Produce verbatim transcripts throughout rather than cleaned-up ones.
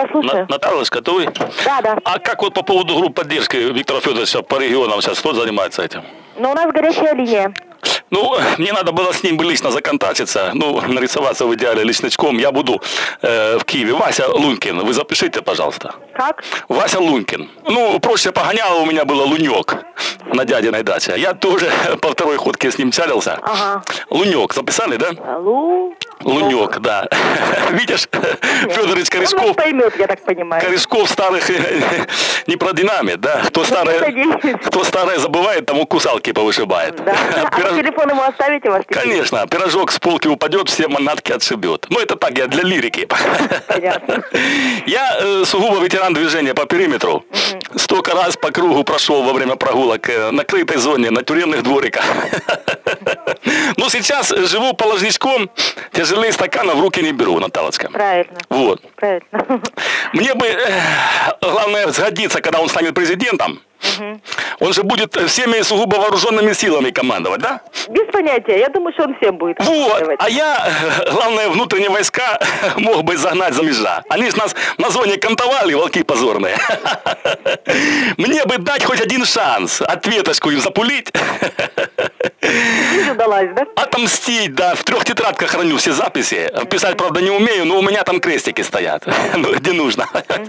вас слушаю. Наталья, это вы? Да, да. А как вот по поводу групп поддержки Виктора Федоровича по регионам сейчас, кто занимается этим? Ну, у нас горячая линия. Ну, мне надо было с ним лично законтактиться, ну, нарисоваться в идеале личничком. Я буду э, в Киеве. Вася Лунькин, вы запишите, пожалуйста. Как? Вася Лунькин. Ну, проще погоняло у меня было Лунек на дядиной даче. Я тоже по второй ходке с ним чалился. Ага. Лунек записали, да? Лу... Лунек, да. Видишь, Федорович Корешков. Он поймет, я так понимаю. Корешков старых не продинамит, да? Кто старое, кто старое забывает, тому кусалки повышибает. Да. А Пирож... телефон ему оставите у вас? Конечно, пирожок с полки упадет, все манатки отшибет. Ну, это так, я для лирики. Понятно. Я э, сугубо ветеран движения по периметру. Угу. Столько раз по кругу прошел во время прогулок э, на крытой зоне, на тюремных двориках. Ну, сейчас живу положничком, тяжелые стаканы в руки не беру, Наталочка. Правильно. Вот. Правильно. Мне бы, э, главное, сгодиться, когда он станет президентом. Угу. Он же будет всеми сугубо вооруженными силами командовать, да? Без понятия. Я думаю, что он всем будет. Вот. А я, главное, внутренние войска мог бы загнать за межа. Они же нас на зоне кантовали, волки позорные. Мне бы дать хоть один шанс ответочку им запулить. Не удалось, да? Отомстить, да. В трех тетрадках храню все записи. Писать, правда, не умею, но у меня там крестики стоят. Где нужно.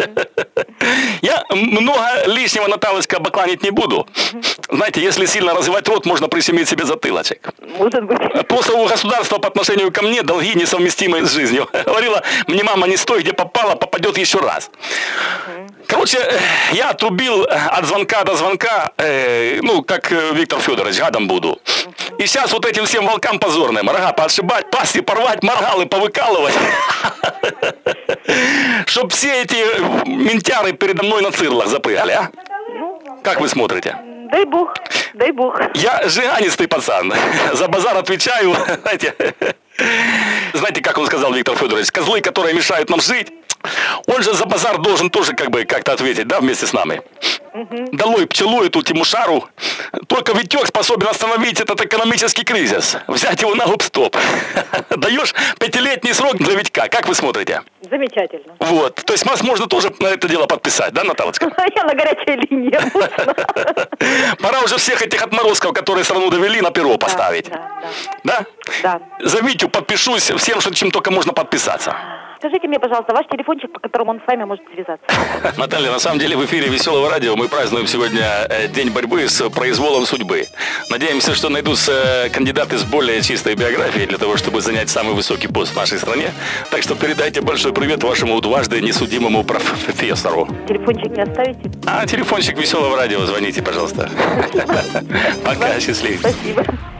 Я много лишнего, Наталочка, бакланить не буду. Знаете, если сильно развивать рот, можно прищемить себе затылочек. Может быть. Просто у государства по отношению ко мне долги несовместимые с жизнью. Говорила, мне мама, не стой, где попала, попадет еще раз. Короче, я отрубил от звонка до звонка, э, ну, как Виктор Федорович, гадом буду. И сейчас вот этим всем волкам позорным рога поотшибать, пасти порвать, моргалы повыкалывать. Чтоб все эти ментяры передо мной на цирлах запрыгали, а? Как вы смотрите? Дай бог, дай бог. Я жиганистый пацан. За базар отвечаю. Знаете, знаете, как он сказал, Виктор Федорович, козлы, которые мешают нам жить, он же за базар должен тоже как бы как-то ответить, да, вместе с нами. Угу. Долой пчелу эту Тимушару. Только Витек способен остановить этот экономический кризис. Взять его на гоп-стоп. Даешь пятилетний срок для Витька. Как вы смотрите? Замечательно. Вот. То есть вас можно тоже на это дело подписать, да, Наталочка? Я на горячей линии. Пора уже всех этих отморозков, которые страну довели, на перо поставить. Да? Да. Да. За Витю подпишусь всем, что чем только можно подписаться. Скажите мне, пожалуйста, ваш телефончик, по которому он с вами может связаться. Наталья, на самом деле в эфире Веселого радио мы празднуем сегодня День борьбы с произволом судьбы. Надеемся, что найдутся кандидаты с более чистой биографией для того, чтобы занять самый высокий пост в нашей стране. Так что передайте большой привет вашему дважды несудимому профессору. Телефончик не оставите? А телефончик Веселого радио, звоните, пожалуйста. Пока, счастливо. Спасибо.